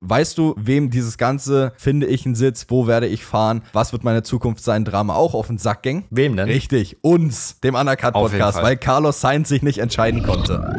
weißt du, wem dieses ganze, finde ich einen Sitz, wo werde ich fahren, was wird meine Zukunft sein, Drama auch auf den Sack ging? Wem denn? Richtig, uns, dem Undercut-Podcast, weil Carlos Sainz sich nicht entscheiden konnte.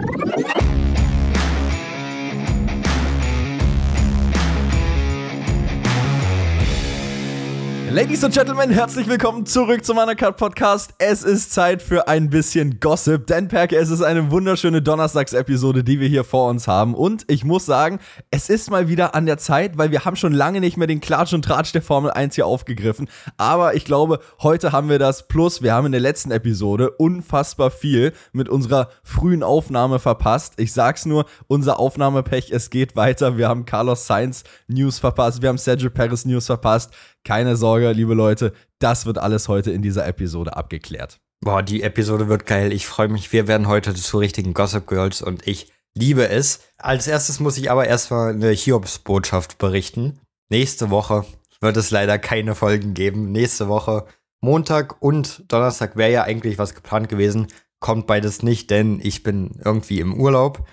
Ladies and Gentlemen, herzlich willkommen zurück zum Undercut Podcast. Es ist Zeit für ein bisschen Gossip, denn Perke, es ist eine wunderschöne Donnerstagsepisode, die wir hier vor uns haben. Und ich muss sagen, es ist mal wieder an der Zeit, weil wir haben schon lange nicht mehr den Klatsch und Tratsch der Formel 1 hier aufgegriffen. Aber ich glaube, heute haben wir das. Plus, wir haben in der letzten Episode unfassbar viel mit unserer frühen Aufnahme verpasst. Ich sag's nur, unser Aufnahmepech, es geht weiter. Wir haben Carlos Sainz News verpasst, wir haben Sergio Perez News verpasst. Keine Sorge, liebe Leute, das wird alles heute in dieser Episode abgeklärt. Boah, die Episode wird geil. Ich freue mich. Wir werden heute zu richtigen Gossip Girls und ich liebe es. Als erstes muss ich aber erstmal eine Hiobsbotschaft berichten. Nächste Woche wird es leider keine Folgen geben. Nächste Woche, Montag und Donnerstag wäre ja eigentlich was geplant gewesen. Kommt beides nicht, denn ich bin irgendwie im Urlaub.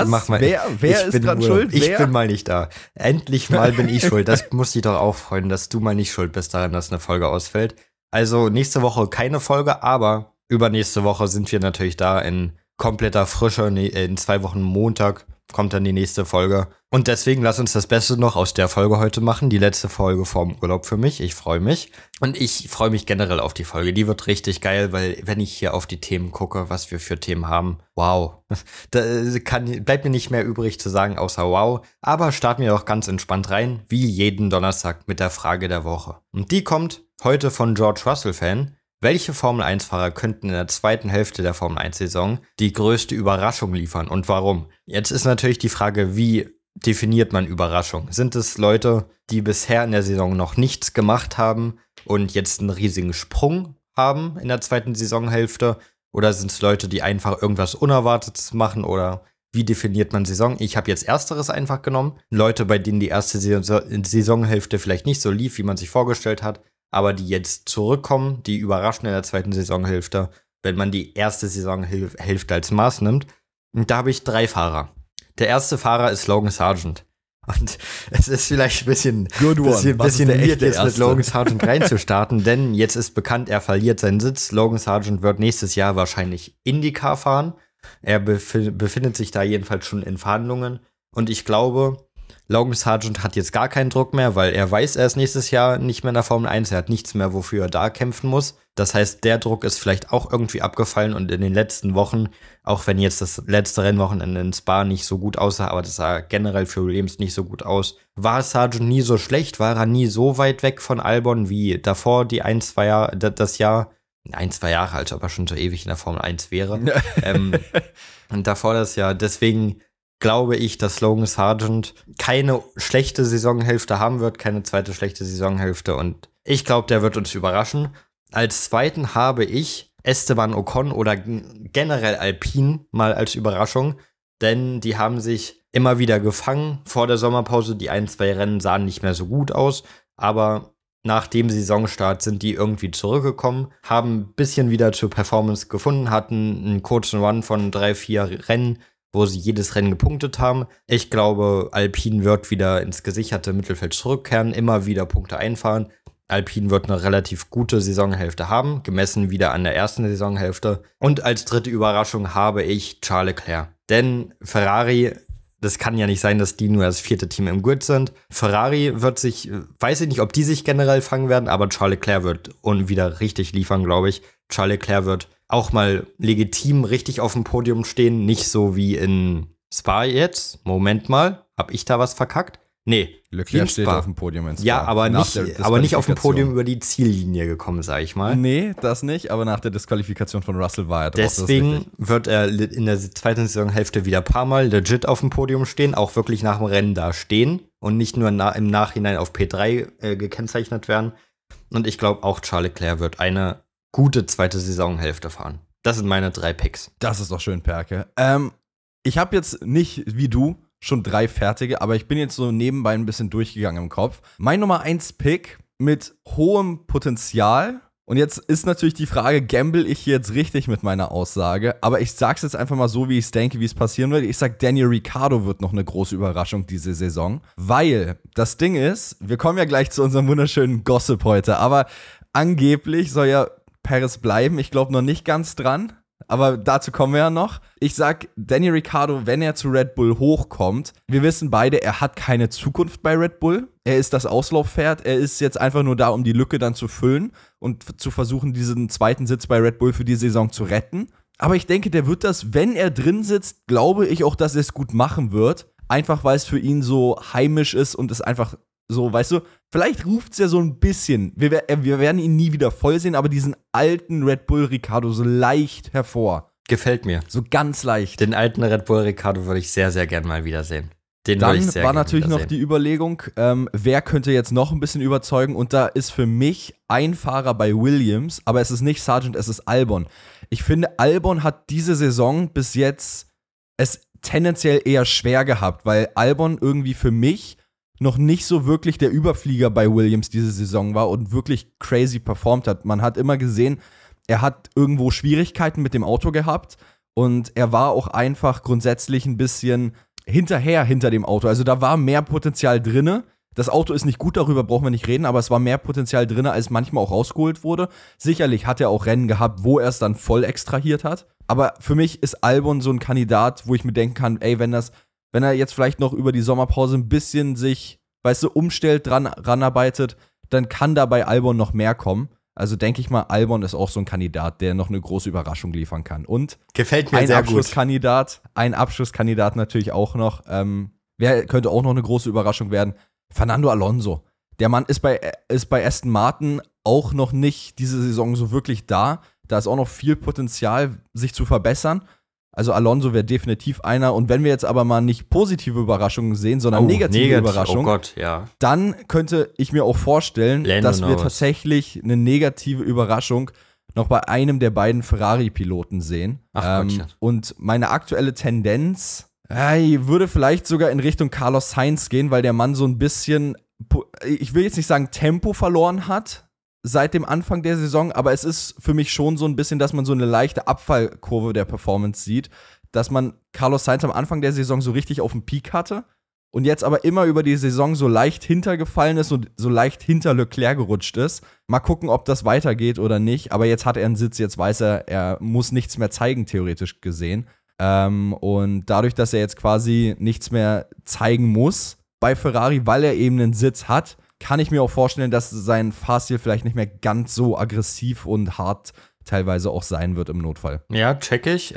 Wer ist dran schuld? Ich bin mal nicht da. Endlich mal bin ich schuld. Das muss dich doch auch freuen, dass du mal nicht schuld bist daran, dass eine Folge ausfällt. Also nächste Woche keine Folge, aber übernächste Woche sind wir natürlich da in kompletter Frische. In 2 Wochen Montag kommt dann die nächste Folge. Und deswegen lass uns das Beste noch aus der Folge heute machen. Die letzte Folge vorm Urlaub für mich. Ich freue mich. Und ich freue mich generell auf die Folge. Die wird richtig geil, weil wenn ich hier auf die Themen gucke, was wir für Themen haben, wow. Da bleibt mir nicht mehr übrig zu sagen, außer wow. Aber starten wir doch ganz entspannt rein, wie jeden Donnerstag mit der Frage der Woche. Und die kommt heute von George Russell-Fan. Welche Formel-1-Fahrer könnten in der zweiten Hälfte der Formel-1-Saison die größte Überraschung liefern und warum? Jetzt ist natürlich die Frage, wie definiert man Überraschung? Sind es Leute, die bisher in der Saison noch nichts gemacht haben und jetzt einen riesigen Sprung haben in der zweiten Saisonhälfte? Oder sind es Leute, die einfach irgendwas Unerwartetes machen? Oder wie definiert man Saison? Ich habe jetzt Ersteres einfach genommen. Leute, bei denen die erste Saisonhälfte vielleicht nicht so lief, wie man sich vorgestellt hat, aber die jetzt zurückkommen, die überraschen in der zweiten Saisonhälfte, wenn man die erste Saisonhälfte als Maß nimmt. Und da habe ich 3 Fahrer. Der erste Fahrer ist Logan Sargeant. Und es ist vielleicht ein bisschen weird, jetzt mit Logan Sargeant reinzustarten, denn jetzt ist bekannt, er verliert seinen Sitz. Logan Sargeant wird nächstes Jahr wahrscheinlich IndyCar fahren. Er befindet sich da jedenfalls schon in Verhandlungen. Und ich glaube, Logan Sargeant hat jetzt gar keinen Druck mehr, weil er weiß, er ist nächstes Jahr nicht mehr in der Formel 1. Er hat nichts mehr, wofür er da kämpfen muss. Das heißt, der Druck ist vielleicht auch irgendwie abgefallen und in den letzten Wochen, auch wenn jetzt das letzte Rennwochenende in Spa nicht so gut aussah, aber das sah generell für Williams nicht so gut aus, war Sargeant nie so schlecht, war er nie so weit weg von Albon wie davor die 1-2 Jahre, das Jahr, 1-2 Jahre, als ob er schon so ewig in der Formel 1 wäre. Und davor das Jahr, deswegen glaube ich, dass Logan Sargeant keine schlechte Saisonhälfte haben wird, keine zweite schlechte Saisonhälfte und ich glaube, der wird uns überraschen. Als zweiten habe ich Esteban Ocon oder generell Alpine mal als Überraschung, denn die haben sich immer wieder gefangen vor der Sommerpause. Die 1-2 Rennen sahen nicht mehr so gut aus, aber nach dem Saisonstart sind die irgendwie zurückgekommen, haben ein bisschen wieder zur Performance gefunden, hatten einen kurzen Run von 3-4 Rennen, wo sie jedes Rennen gepunktet haben. Ich glaube, Alpine wird wieder ins gesicherte Mittelfeld zurückkehren, immer wieder Punkte einfahren. Alpine wird eine relativ gute Saisonhälfte haben, gemessen wieder an der ersten Saisonhälfte. Und als dritte Überraschung habe ich Charles Leclerc. Denn Ferrari, das kann ja nicht sein, dass die nur das 4. Team im Grid sind. Ferrari wird sich, weiß ich nicht, ob die sich generell fangen werden, aber Charles Leclerc wird wieder richtig liefern, glaube ich. Charles Leclerc wird auch mal legitim richtig auf dem Podium stehen, nicht so wie in Spa jetzt. Moment mal, hab ich da was verkackt? Nee, Leclerc steht auf dem Podium in Spa. Ja, aber nicht auf dem Podium über die Ziellinie gekommen, sag ich mal. Nee, das nicht, aber nach der Disqualifikation von Russell war er drauf. Deswegen wird er in der zweiten Saisonhälfte wieder ein paar Mal legit auf dem Podium stehen, auch wirklich nach dem Rennen da stehen und nicht nur im Nachhinein auf P3 gekennzeichnet werden. Und ich glaube, auch Charles Leclerc wird eine gute zweite Saisonhälfte fahren. Das sind meine 3 Picks. Das ist doch schön, Perke. Ich habe jetzt nicht, wie du, schon 3 fertige, aber ich bin jetzt so nebenbei ein bisschen durchgegangen im Kopf. Mein Nummer 1 Pick mit hohem Potenzial Und jetzt ist natürlich die Frage, gamble ich hier jetzt richtig mit meiner Aussage? Aber ich sag's jetzt einfach mal so, wie ich es denke, wie es passieren wird. Ich sag, Daniel Ricciardo wird noch eine große Überraschung diese Saison. Weil das Ding ist, wir kommen ja gleich zu unserem wunderschönen Gossip heute, aber angeblich soll ja Perez bleiben. Ich glaube noch nicht ganz dran. Aber dazu kommen wir ja noch. Ich sag, Daniel Ricciardo, wenn er zu Red Bull hochkommt, wir wissen beide, er hat keine Zukunft bei Red Bull. Er ist das Auslauffpferd. Er ist jetzt einfach nur da, um die Lücke dann zu füllen und zu versuchen, diesen zweiten Sitz bei Red Bull für die Saison zu retten. Aber ich denke, der wird das, wenn er drin sitzt, glaube ich auch, dass er es gut machen wird. Einfach, weil es für ihn so heimisch ist und es einfach so, weißt du, vielleicht ruft es ja so ein bisschen, wir werden ihn nie wieder voll sehen, aber diesen alten Red Bull Ricciardo so leicht hervor. Gefällt mir. So ganz leicht. Den alten Red Bull Ricciardo würde ich sehr, sehr gern mal wiedersehen. Den würde ich sehr Dann war gern natürlich noch wiedersehen. die Überlegung, wer könnte jetzt noch ein bisschen überzeugen, und da ist für mich ein Fahrer bei Williams, aber es ist nicht Sargent, es ist Albon. Ich finde, Albon hat diese Saison bis jetzt es tendenziell eher schwer gehabt, weil Albon irgendwie für mich noch nicht so wirklich der Überflieger bei Williams diese Saison war und wirklich crazy performt hat. Man hat immer gesehen, er hat irgendwo Schwierigkeiten mit dem Auto gehabt und er war auch einfach grundsätzlich ein bisschen hinter dem Auto. Also da war mehr Potenzial drinne. Das Auto ist nicht gut, darüber brauchen wir nicht reden, aber es war mehr Potenzial drinne, als manchmal auch rausgeholt wurde. Sicherlich hat er auch Rennen gehabt, wo er es dann voll extrahiert hat. Aber für mich ist Albon so ein Kandidat, wo ich mir denken kann, ey, wenn er jetzt vielleicht noch über die Sommerpause ein bisschen sich, weißt du, umstellt, ranarbeitet, dann kann da bei Albon noch mehr kommen. Also denke ich mal, Albon ist auch so ein Kandidat, der noch eine große Überraschung liefern kann. Und gefällt mir ein sehr Abschlusskandidat natürlich auch noch. Wer könnte auch noch eine große Überraschung werden? Fernando Alonso. Der Mann ist bei Aston Martin auch noch nicht diese Saison so wirklich da. Da ist auch noch viel Potenzial, sich zu verbessern. Also Alonso wäre definitiv einer. Und wenn wir jetzt aber mal nicht positive Überraschungen sehen, sondern negative Überraschungen, oh Gott, ja. dann könnte ich mir auch vorstellen, dass wir tatsächlich eine negative Überraschung noch bei einem der beiden Ferrari-Piloten sehen. Ach Gottchen. Und meine aktuelle Tendenz würde vielleicht sogar in Richtung Carlos Sainz gehen, weil der Mann so ein bisschen, ich will jetzt nicht sagen Tempo verloren hat seit dem Anfang der Saison, aber es ist für mich schon so ein bisschen, dass man so eine leichte Abfallkurve der Performance sieht, dass man Carlos Sainz am Anfang der Saison so richtig auf dem Peak hatte und jetzt aber immer über die Saison so leicht hintergefallen ist und so leicht hinter Leclerc gerutscht ist. Mal gucken, ob das weitergeht oder nicht, aber jetzt hat er einen Sitz, jetzt weiß er muss nichts mehr zeigen, theoretisch gesehen. Und dadurch, dass er jetzt quasi nichts mehr zeigen muss bei Ferrari, weil er eben einen Sitz hat, kann ich mir auch vorstellen, dass sein Fahrstil vielleicht nicht mehr ganz so aggressiv und hart teilweise auch sein wird im Notfall. Ja, check ich.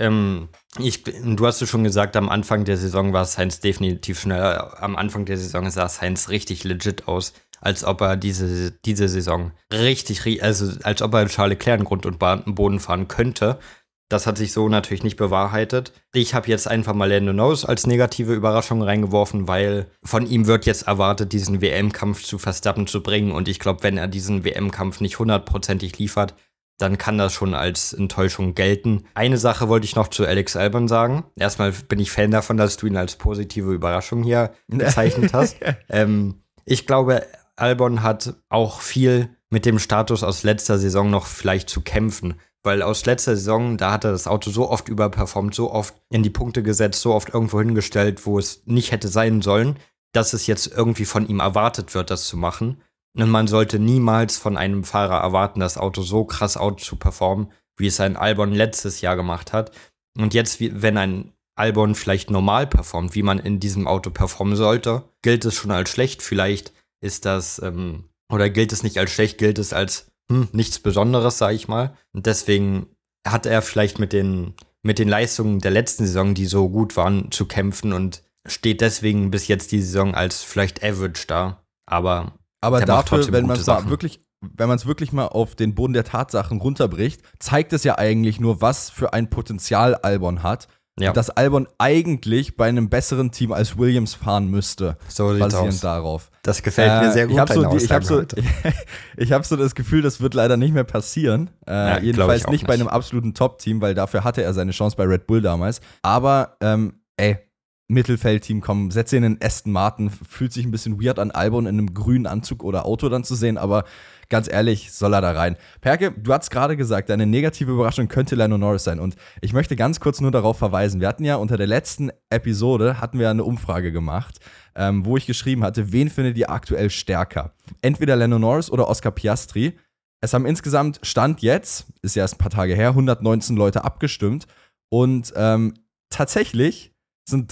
Du hast es schon gesagt, am Anfang der Saison war Sainz definitiv schneller. Am Anfang der Saison sah Sainz richtig legit aus, als ob er diese Saison als ob er Charles Leclerc in Grund und Boden fahren könnte. Das hat sich so natürlich nicht bewahrheitet. Ich habe jetzt einfach mal Lando Norris als negative Überraschung reingeworfen, weil von ihm wird jetzt erwartet, diesen WM-Kampf zu Verstappen zu bringen. Und ich glaube, wenn er diesen WM-Kampf nicht 100%ig liefert, dann kann das schon als Enttäuschung gelten. Eine Sache wollte ich noch zu Alex Albon sagen. Erstmal bin ich Fan davon, dass du ihn als positive Überraschung hier bezeichnet hast. Ich glaube, Albon hat auch viel mit dem Status aus letzter Saison noch vielleicht zu kämpfen. Weil aus letzter Saison, da hat er das Auto so oft überperformt, so oft in die Punkte gesetzt, so oft irgendwo hingestellt, wo es nicht hätte sein sollen, dass es jetzt irgendwie von ihm erwartet wird, das zu machen. Und man sollte niemals von einem Fahrer erwarten, das Auto so krass zu performen, wie es ein Albon letztes Jahr gemacht hat. Und jetzt, wenn ein Albon vielleicht normal performt, wie man in diesem Auto performen sollte, gilt es schon als schlecht. Vielleicht ist das, oder gilt es nicht als schlecht, gilt es als nichts Besonderes, sag ich mal. Und deswegen hat er vielleicht mit den Leistungen der letzten Saison, die so gut waren, zu kämpfen und steht deswegen bis jetzt die Saison als vielleicht average da. Aber dafür, wenn man es wirklich mal auf den Boden der Tatsachen runterbricht, zeigt es ja eigentlich nur, was für ein Potenzial Albon hat. Ja. Dass Albon eigentlich bei einem besseren Team als Williams fahren müsste. So basierend darauf. Das gefällt mir sehr gut. Ich habe so das Gefühl, das wird leider nicht mehr passieren. Jedenfalls nicht bei einem absoluten Top-Team, weil dafür hatte er seine Chance bei Red Bull damals. Aber, Mittelfeldteam kommen, setze ihn in Aston Martin, fühlt sich ein bisschen weird an, Albon in einem grünen Anzug oder Auto dann zu sehen, aber ganz ehrlich, soll er da rein. Perke, du hast gerade gesagt, deine negative Überraschung könnte Lando Norris sein und ich möchte ganz kurz nur darauf verweisen, wir hatten ja unter der letzten Episode, eine Umfrage gemacht, wo ich geschrieben hatte, wen findet ihr aktuell stärker? Entweder Lando Norris oder Oscar Piastri. Es haben insgesamt, Stand jetzt, ist ja erst ein paar Tage her, 119 Leute abgestimmt und tatsächlich sind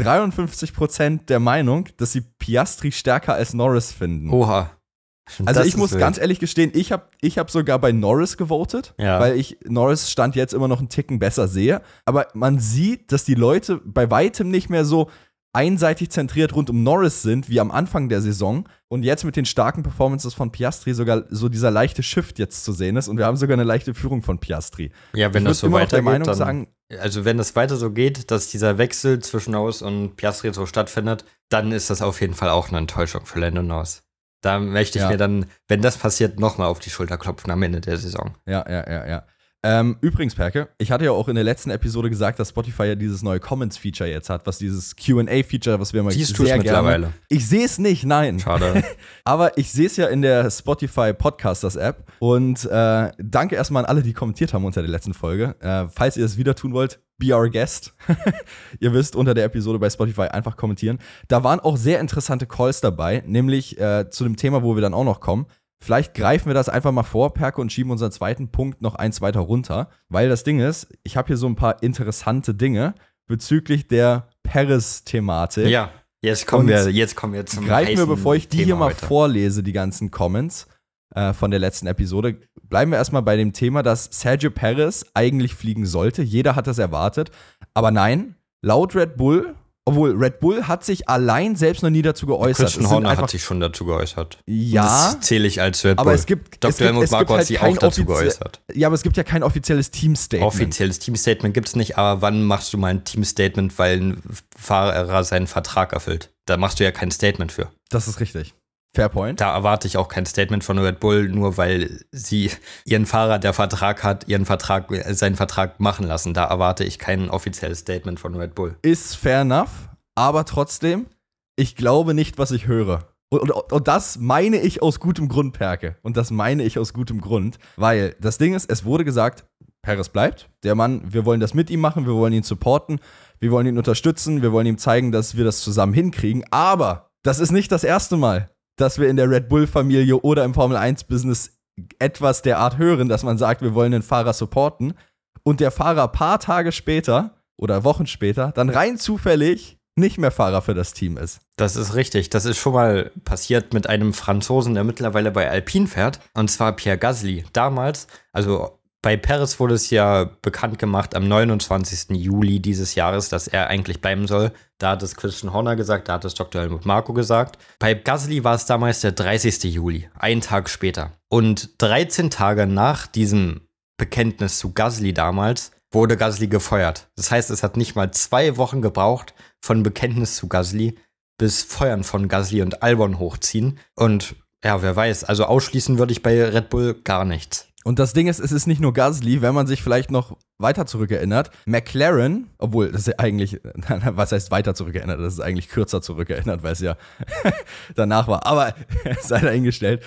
53% der Meinung, dass sie Piastri stärker als Norris finden. Oha. Also ich muss ganz ehrlich gestehen, ich hab sogar bei Norris gewotet, weil ich Norris Stand jetzt immer noch einen Ticken besser sehe. Aber man sieht, dass die Leute bei weitem nicht mehr so einseitig zentriert rund um Norris sind, wie am Anfang der Saison. Und jetzt mit den starken Performances von Piastri sogar so dieser leichte Shift jetzt zu sehen ist. Und wir haben sogar eine leichte Führung von Piastri. Ja, wenn das so weitergeht, dann sagen, also wenn das weiter so geht, dass dieser Wechsel zwischen Norris und Piastri so stattfindet, dann ist das auf jeden Fall auch eine Enttäuschung für Lando Norris. Da möchte ich mir dann, wenn das passiert, nochmal auf die Schulter klopfen am Ende der Saison. Ja. Übrigens, Perke, ich hatte ja auch in der letzten Episode gesagt, dass Spotify ja dieses neue Comments-Feature jetzt hat, was dieses Q&A-Feature, was wir mal Siehst sehr du's mittlerweile? Ich sehe es nicht, nein. Schade. Aber ich sehe es ja in der Spotify Podcasters-App und danke erstmal an alle, die kommentiert haben unter der letzten Folge. Falls ihr das wieder tun wollt, be our guest. Ihr wisst, unter der Episode bei Spotify einfach kommentieren. Da waren auch sehr interessante Calls dabei, nämlich zu dem Thema, wo wir dann auch noch kommen. Vielleicht greifen wir das einfach mal vor, Perke, und schieben unseren zweiten Punkt noch eins weiter runter. Weil das Ding ist, ich habe hier so ein paar interessante Dinge bezüglich der Perez-Thematik. Ja, jetzt kommen wir zum greifen wir, bevor ich die Thema hier mal heute vorlese, die ganzen Comments von der letzten Episode. Bleiben wir erstmal bei dem Thema, dass Sergio Perez eigentlich fliegen sollte. Jeder hat das erwartet. Aber nein, laut Red Bull, obwohl Red Bull hat sich allein selbst noch nie dazu geäußert. Christian Horner hat sich schon dazu geäußert. Ja. Und das zähle ich als Red Bull. Aber es gibt Dr. Helmut Marko hat sich auch dazu geäußert. Ja, aber es gibt ja kein offizielles Teamstatement. Offizielles Teamstatement gibt es nicht, aber wann machst du mal ein Teamstatement, weil ein Fahrer seinen Vertrag erfüllt? Da machst du ja kein Statement für. Das ist richtig. Fair point. Da erwarte ich auch kein Statement von Red Bull, nur weil sie ihren Fahrer, der Vertrag hat, seinen Vertrag machen lassen. Da erwarte ich kein offizielles Statement von Red Bull. Ist fair enough, aber trotzdem, ich glaube nicht, was ich höre. Und das meine ich aus gutem Grund, Perke. Und das meine ich aus gutem Grund, weil das Ding ist, es wurde gesagt, Perez bleibt. Der Mann, wir wollen das mit ihm machen, wir wollen ihn supporten, wir wollen ihn unterstützen, wir wollen ihm zeigen, dass wir das zusammen hinkriegen. Aber das ist nicht das erste Mal, dass wir in der Red Bull-Familie oder im Formel-1-Business etwas der Art hören, dass man sagt, wir wollen den Fahrer supporten und der Fahrer ein paar Tage später oder Wochen später dann rein zufällig nicht mehr Fahrer für das Team ist. Das ist richtig. Das ist schon mal passiert mit einem Franzosen, der mittlerweile bei Alpine fährt, und zwar Pierre Gasly. Damals, also bei Perez wurde es ja bekannt gemacht am 29. Juli dieses Jahres, dass er eigentlich bleiben soll. Da hat es Christian Horner gesagt, da hat es Dr. Helmut Marko gesagt. Bei Gasly war es damals der 30. Juli, einen Tag später. Und 13 Tage nach diesem Bekenntnis zu Gasly damals wurde Gasly gefeuert. Das heißt, es hat nicht mal 2 Wochen gebraucht von Bekenntnis zu Gasly bis Feuern von Gasly und Albon hochziehen. Und ja, wer weiß, also ausschließen würde ich bei Red Bull gar nichts. Und das Ding ist, es ist nicht nur Gasly, wenn man sich vielleicht noch weiter zurückerinnert. McLaren, obwohl das ist ja eigentlich, was heißt weiter zurückerinnert? Das ist eigentlich kürzer zurückerinnert, weil es ja danach war. Aber sei dahingestellt.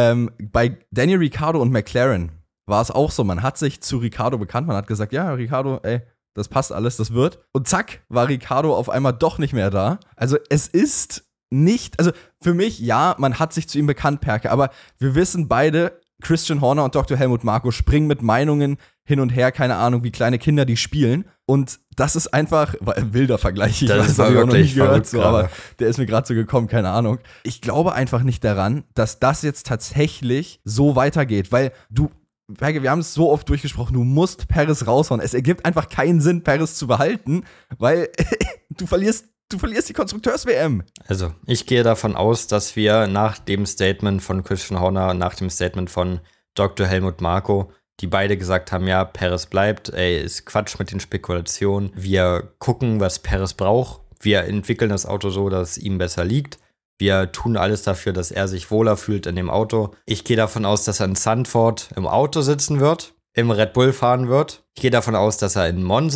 Bei Daniel Ricciardo und McLaren war es auch so. Man hat sich zu Ricciardo bekannt. Man hat gesagt, ja, Ricciardo, ey, das passt alles, das wird. Und zack, war Ricciardo auf einmal doch nicht mehr da. Also es ist nicht, also für mich, ja, man hat sich zu ihm bekannt, Perke, aber wir wissen beide, Christian Horner und Dr. Helmut Marko springen mit Meinungen hin und her, keine Ahnung, wie kleine Kinder, die spielen. Und das ist einfach, ein wilder Vergleich, ich das weiß, war hab ich auch noch wirklich nie gehört, verrückt, so, aber der ist mir gerade so gekommen, keine Ahnung. Ich glaube einfach nicht daran, dass das jetzt tatsächlich so weitergeht, weil Perke, wir haben es so oft durchgesprochen, du musst Perez raushauen. Es ergibt einfach keinen Sinn, Perez zu behalten, weil du verlierst die Konstrukteurs-WM. Also, ich gehe davon aus, dass wir nach dem Statement von Christian Horner, nach dem Statement von Dr. Helmut Marko, die beide gesagt haben, ja, Perez bleibt, ey, ist Quatsch mit den Spekulationen. Wir gucken, was Perez braucht. Wir entwickeln das Auto so, dass es ihm besser liegt. Wir tun alles dafür, dass er sich wohler fühlt in dem Auto. Ich gehe davon aus, dass er in Zandvoort im Auto sitzen wird, im Red Bull fahren wird. Ich gehe davon aus, dass er in Monza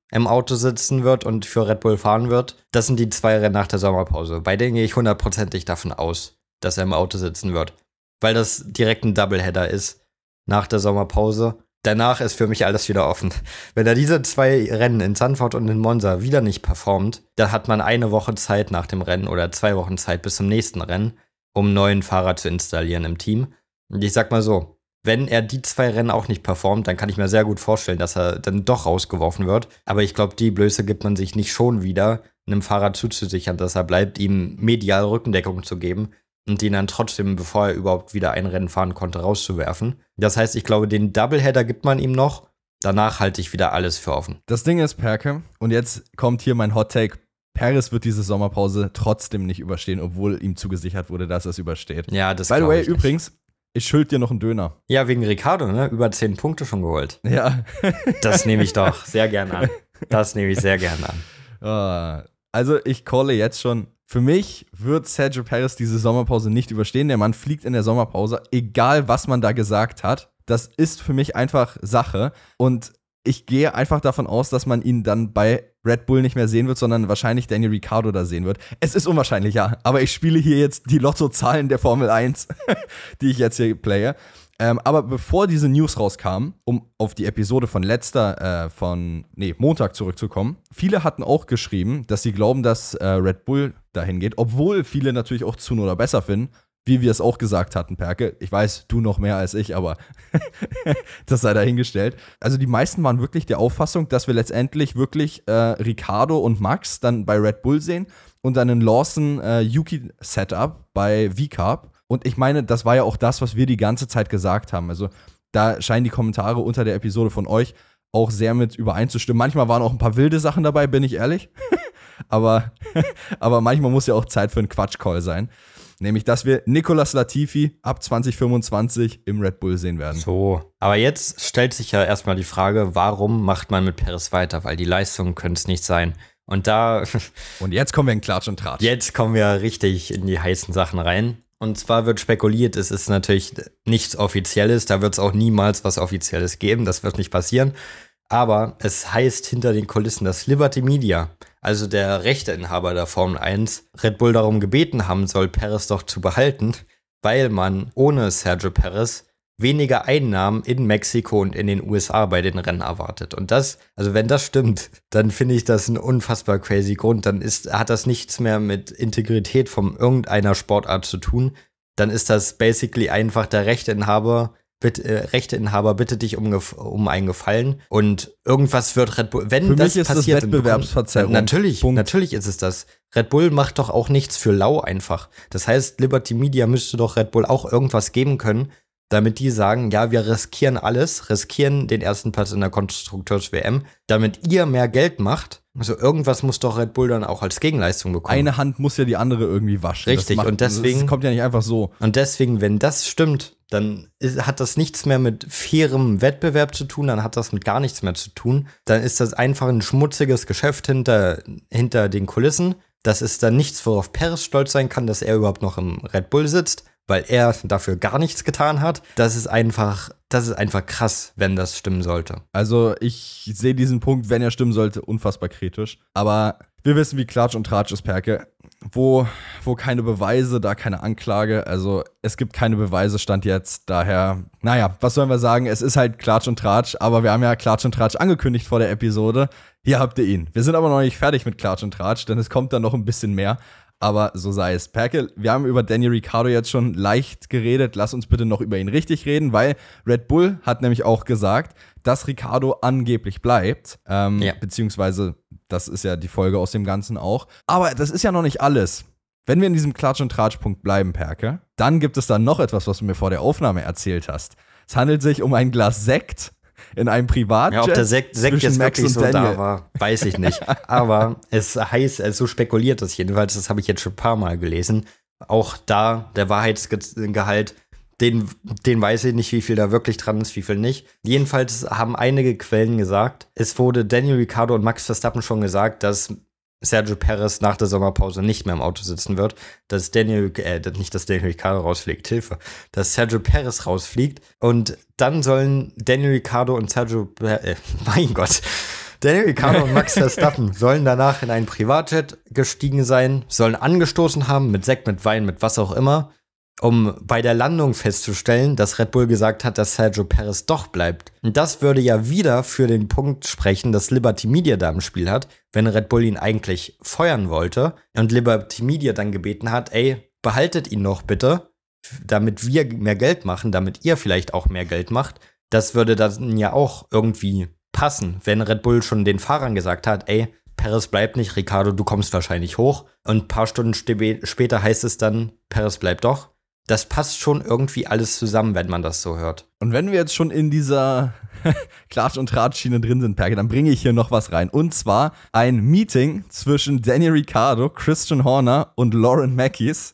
im Auto sitzen wird und für Red Bull fahren wird. Das sind die 2 Rennen nach der Sommerpause. Bei denen gehe ich 100%ig davon aus, dass er im Auto sitzen wird. Weil das direkt ein Doubleheader ist nach der Sommerpause. Danach ist für mich alles wieder offen. Wenn er diese 2 Rennen in Zandvoort und in Monza wieder nicht performt, dann hat man 1 Woche Zeit nach dem Rennen oder 2 Wochen Zeit bis zum nächsten Rennen, um einen neuen Fahrer zu installieren im Team. Und ich sag mal so, wenn er die 2 Rennen auch nicht performt, dann kann ich mir sehr gut vorstellen, dass er dann doch rausgeworfen wird. Aber ich glaube, die Blöße gibt man sich nicht schon wieder, einem Fahrer zuzusichern, dass er bleibt, ihm medial Rückendeckung zu geben und ihn dann trotzdem, bevor er überhaupt wieder ein Rennen fahren konnte, rauszuwerfen. Das heißt, ich glaube, den Doubleheader gibt man ihm noch. Danach halte ich wieder alles für offen. Das Ding ist, Perke, und jetzt kommt hier mein Hot Take. Perez wird diese Sommerpause trotzdem nicht überstehen, obwohl ihm zugesichert wurde, dass er es übersteht. Ja, das By the way, ich nicht. Übrigens, ich schuld dir noch einen Döner. Ja, wegen Ricardo, ne? Über 10 Punkte schon geholt. Ja. Das nehme ich doch sehr gerne an. Das nehme ich sehr gerne an. Also ich calle jetzt schon, für mich wird Sergio Perez diese Sommerpause nicht überstehen. Der Mann fliegt in der Sommerpause, egal was man da gesagt hat. Das ist für mich einfach Sache. Und ich gehe einfach davon aus, dass man ihn dann bei Red Bull nicht mehr sehen wird, sondern wahrscheinlich Daniel Ricciardo da sehen wird. Es ist unwahrscheinlich, ja. Aber ich spiele hier jetzt die Lottozahlen der Formel 1, die ich jetzt hier playe. Aber bevor diese News rauskamen, um auf die Episode von Montag zurückzukommen, viele hatten auch geschrieben, dass sie glauben, dass Red Bull dahin geht, obwohl viele natürlich auch Tsunoda besser finden, wie wir es auch gesagt hatten, Perke. Ich weiß, du noch mehr als ich, aber das sei dahingestellt. Also die meisten waren wirklich der Auffassung, dass wir letztendlich wirklich Ricciardo und Max dann bei Red Bull sehen und dann einen Lawson-Yuki-Setup bei V-Carb. Und ich meine, das war ja auch das, was wir die ganze Zeit gesagt haben. Also da scheinen die Kommentare unter der Episode von euch auch sehr mit übereinzustimmen. Manchmal waren auch ein paar wilde Sachen dabei, bin ich ehrlich. aber manchmal muss ja auch Zeit für einen Quatsch-Call sein. Nämlich, dass wir Nicolas Latifi ab 2025 im Red Bull sehen werden. So, aber jetzt stellt sich ja erstmal die Frage, warum macht man mit Perez weiter? Weil die Leistungen können es nicht sein. Und jetzt kommen wir in Klatsch und Tratsch. Jetzt kommen wir richtig in die heißen Sachen rein. Und zwar wird spekuliert, es ist natürlich nichts Offizielles, da wird es auch niemals was Offizielles geben, das wird nicht passieren. Aber es heißt hinter den Kulissen, dass Liberty Media, also der Rechteinhaber der Formel 1, Red Bull darum gebeten haben soll, Perez doch zu behalten, weil man ohne Sergio Perez weniger Einnahmen in Mexiko und in den USA bei den Rennen erwartet. Und wenn das stimmt, dann finde ich das ein unfassbar crazy Grund. Dann hat das nichts mehr mit Integrität von irgendeiner Sportart zu tun. Dann ist das basically einfach der Rechteinhaber bittet dich um einen Gefallen und irgendwas wird Red Bull, wenn für das mich ist passiert, das Wettbewerbsverzerrung. Natürlich ist es das. Red Bull macht doch auch nichts für lau einfach. Das heißt, Liberty Media müsste doch Red Bull auch irgendwas geben können, damit die sagen, ja, wir riskieren alles, riskieren den ersten Platz in der Konstrukteurs-WM, damit ihr mehr Geld macht. Also irgendwas muss doch Red Bull dann auch als Gegenleistung bekommen. Eine Hand muss ja die andere irgendwie waschen. Richtig, und deswegen das kommt ja nicht einfach so. Und deswegen, wenn das stimmt, dann hat das nichts mehr mit fairem Wettbewerb zu tun, dann hat das mit gar nichts mehr zu tun. Dann ist das einfach ein schmutziges Geschäft hinter den Kulissen. Das ist dann nichts, worauf Perez stolz sein kann, dass er überhaupt noch im Red Bull sitzt, weil er dafür gar nichts getan hat. Das ist einfach krass, wenn das stimmen sollte. Also ich sehe diesen Punkt, wenn er stimmen sollte, unfassbar kritisch. Aber wir wissen, wie Klatsch und Tratsch ist, Perke. Wo keine Beweise, da keine Anklage. Also es gibt keine Beweise, Stand jetzt. Daher, naja, was sollen wir sagen? Es ist halt Klatsch und Tratsch. Aber wir haben ja Klatsch und Tratsch angekündigt vor der Episode. Hier habt ihr ihn. Wir sind aber noch nicht fertig mit Klatsch und Tratsch, denn es kommt dann noch ein bisschen mehr. Aber so sei es. Perke, wir haben über Daniel Ricciardo jetzt schon leicht geredet. Lass uns bitte noch über ihn richtig reden, weil Red Bull hat nämlich auch gesagt, dass Ricciardo angeblich bleibt. Beziehungsweise, das ist ja die Folge aus dem Ganzen auch. Aber das ist ja noch nicht alles. Wenn wir in diesem Klatsch- und Tratsch-Punkt bleiben, Perke, dann gibt es dann noch etwas, was du mir vor der Aufnahme erzählt hast. Es handelt sich um ein Glas Sekt in einem Privatjet. Ja, ob der Sekt jetzt wirklich so da war, weiß ich nicht. Aber es heißt, so spekuliert das jedenfalls, das habe ich jetzt schon ein paar Mal gelesen. Auch da, der Wahrheitsgehalt, den weiß ich nicht, wie viel da wirklich dran ist, wie viel nicht. Jedenfalls haben einige Quellen gesagt, es wurde Daniel Ricciardo und Max Verstappen schon gesagt, dass Sergio Perez nach der Sommerpause nicht mehr im Auto sitzen wird, dass Daniel Ricciardo rausfliegt, Hilfe, dass Sergio Perez rausfliegt und dann sollen Daniel Ricciardo und Daniel Ricciardo und Max Verstappen sollen danach in einen Privatjet gestiegen sein, sollen angestoßen haben mit Sekt, mit Wein, mit was auch immer, um bei der Landung festzustellen, dass Red Bull gesagt hat, dass Sergio Perez doch bleibt. Und das würde ja wieder für den Punkt sprechen, dass Liberty Media da im Spiel hat, wenn Red Bull ihn eigentlich feuern wollte und Liberty Media dann gebeten hat, ey, behaltet ihn noch bitte, damit wir mehr Geld machen, damit ihr vielleicht auch mehr Geld macht. Das würde dann ja auch irgendwie passen, wenn Red Bull schon den Fahrern gesagt hat, ey, Perez bleibt nicht, Ricciardo, du kommst wahrscheinlich hoch. Und ein paar Stunden später heißt es dann, Perez bleibt doch. Das passt schon irgendwie alles zusammen, wenn man das so hört. Und wenn wir jetzt schon in dieser Klatsch- und Tratsch-Schiene drin sind, Perke, dann bringe ich hier noch was rein. Und zwar ein Meeting zwischen Daniel Ricciardo, Christian Horner und Lauren Mackies,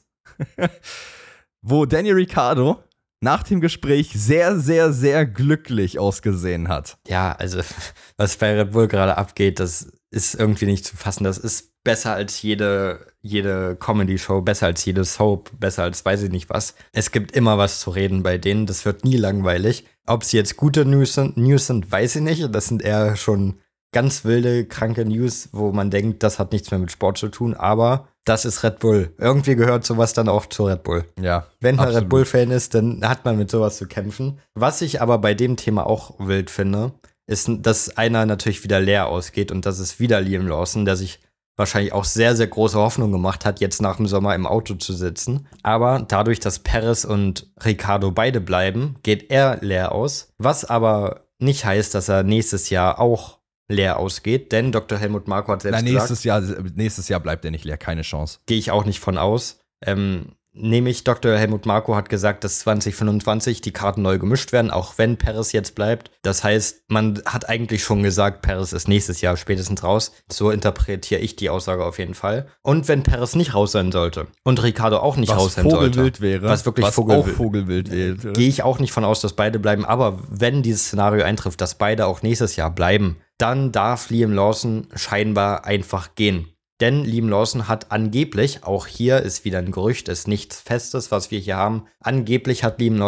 wo Daniel Ricciardo nach dem Gespräch sehr, sehr, sehr glücklich ausgesehen hat. Ja, also was bei Red Bull gerade abgeht, das ist irgendwie nicht zu fassen. Das ist besser als jede Comedy-Show, besser als jede Soap, besser als weiß ich nicht was. Es gibt immer was zu reden bei denen, das wird nie langweilig. Ob es jetzt gute News sind, weiß ich nicht. Das sind eher schon ganz wilde, kranke News, wo man denkt, das hat nichts mehr mit Sport zu tun, aber das ist Red Bull. Irgendwie gehört sowas dann auch zu Red Bull. Ja, wenn man absolut. Red Bull-Fan ist, dann hat man mit sowas zu kämpfen. Was ich aber bei dem Thema auch wild finde, ist, dass einer natürlich wieder leer ausgeht und das ist wieder Liam Lawson, der sich wahrscheinlich auch sehr, sehr große Hoffnung gemacht hat, jetzt nach dem Sommer im Auto zu sitzen. Aber dadurch, dass Perez und Ricciardo beide bleiben, geht er leer aus. Was aber nicht heißt, dass er nächstes Jahr auch leer ausgeht, denn Dr. Helmut Marko hat selbst gesagt, nächstes Jahr bleibt er nicht leer, keine Chance. Gehe ich auch nicht von aus. Nämlich Dr. Helmut Marko hat gesagt, dass 2025 die Karten neu gemischt werden, auch wenn Perez jetzt bleibt. Das heißt, man hat eigentlich schon gesagt, Perez ist nächstes Jahr spätestens raus. So interpretiere ich die Aussage auf jeden Fall. Und wenn Perez nicht raus sein sollte und Ricciardo auch nicht raus sein sollte, was wirklich Vogelwild wäre, gehe ich auch nicht von aus, dass beide bleiben. Aber wenn dieses Szenario eintrifft, dass beide auch nächstes Jahr bleiben, dann darf Liam Lawson scheinbar einfach gehen. Denn Liam Lawson hat angeblich, auch hier ist wieder ein Gerücht, ist nichts Festes, was wir hier haben, angeblich hat Liam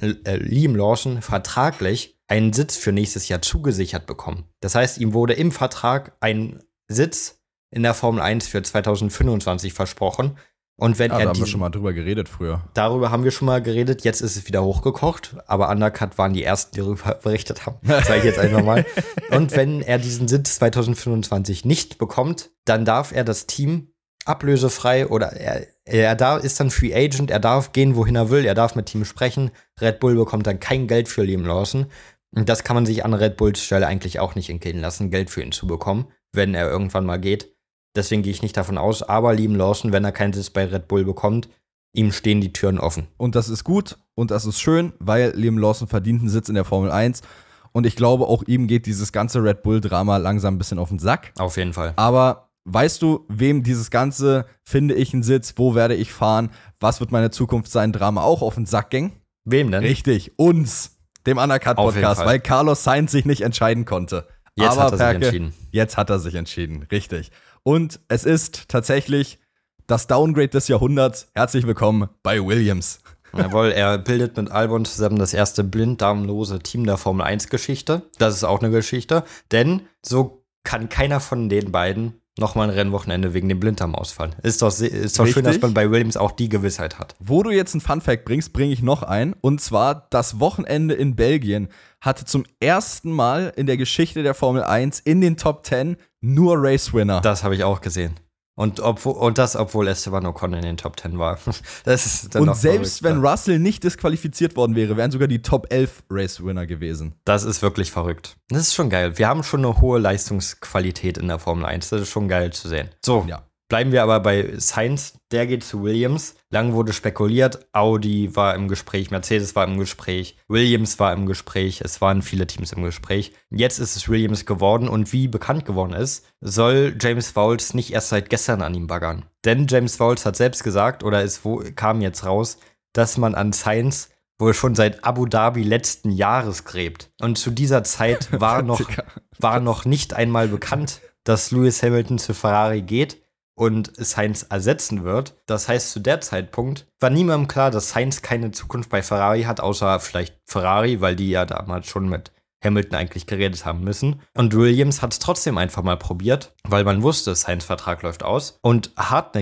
Lawson vertraglich einen Sitz für nächstes Jahr zugesichert bekommen. Das heißt, ihm wurde im Vertrag ein Sitz in der Formel 1 für 2025 versprochen. Und wenn da haben wir schon mal drüber geredet früher. Darüber haben wir schon mal geredet, jetzt ist es wieder hochgekocht, aber Undercut waren die ersten, die darüber berichtet haben. Das sage ich jetzt einfach mal. Und wenn er diesen Sitz 2025 nicht bekommt, dann darf er das Team ablösefrei oder er ist dann Free Agent, er darf gehen, wohin er will, er darf mit Team sprechen. Red Bull bekommt dann kein Geld für Liam Lawson. Und das kann man sich an Red Bulls Stelle eigentlich auch nicht entgehen lassen, Geld für ihn zu bekommen, wenn er irgendwann mal geht. Deswegen gehe ich nicht davon aus, aber Liam Lawson, wenn er keinen Sitz bei Red Bull bekommt, ihm stehen die Türen offen. Und das ist gut und das ist schön, weil Liam Lawson verdient einen Sitz in der Formel 1 und ich glaube, auch ihm geht dieses ganze Red Bull-Drama langsam ein bisschen auf den Sack. Auf jeden Fall. Aber weißt du, wem dieses ganze, finde ich einen Sitz, wo werde ich fahren, was wird meine Zukunft sein, Drama auch auf den Sack ging? Wem denn? Richtig, uns, dem Undercut-Podcast, weil Carlos Sainz sich nicht entscheiden konnte. Jetzt hat er sich entschieden. Jetzt hat er sich entschieden, richtig. Und es ist tatsächlich das Downgrade des Jahrhunderts. Herzlich willkommen bei Williams. Jawohl, er bildet mit Albon zusammen das erste blinddarmlose Team der Formel 1-Geschichte. Das ist auch eine Geschichte, denn so kann keiner von den beiden nochmal ein Rennwochenende wegen dem Blinddarm ausfallen. Ist doch schön, dass man bei Williams auch die Gewissheit hat. Wo du jetzt einen Funfact bringst, bringe ich noch ein. Und zwar, das Wochenende in Belgien hatte zum ersten Mal in der Geschichte der Formel 1 in den Top 10 nur Race-Winner. Das habe ich auch gesehen. Obwohl Esteban Ocon in den Top 10 war. Das ist dann und selbst wenn Russell nicht disqualifiziert worden wäre, wären sogar die Top 11 Race-Winner gewesen. Das ist wirklich verrückt. Das ist schon geil. Wir haben schon eine hohe Leistungsqualität in der Formel 1. Das ist schon geil zu sehen. So, ja. Bleiben wir aber bei Sainz. Der geht zu Williams. Lang wurde spekuliert. Audi war im Gespräch, Mercedes war im Gespräch, Williams war im Gespräch. Es waren viele Teams im Gespräch. Jetzt ist es Williams geworden und wie bekannt geworden ist, soll James Vowles nicht erst seit gestern an ihm baggern. Denn James Vowles hat selbst gesagt, oder kam jetzt raus, dass man an Sainz wohl schon seit Abu Dhabi letzten Jahres gräbt. Und zu dieser Zeit war noch nicht einmal bekannt, dass Lewis Hamilton zu Ferrari geht und Sainz ersetzen wird. Das heißt, zu der Zeitpunkt war niemandem klar, dass Sainz keine Zukunft bei Ferrari hat, außer vielleicht Ferrari, weil die ja damals schon mit Hamilton eigentlich geredet haben müssen. Und Williams hat es trotzdem einfach mal probiert, weil man wusste, Sainz Vertrag läuft aus. Und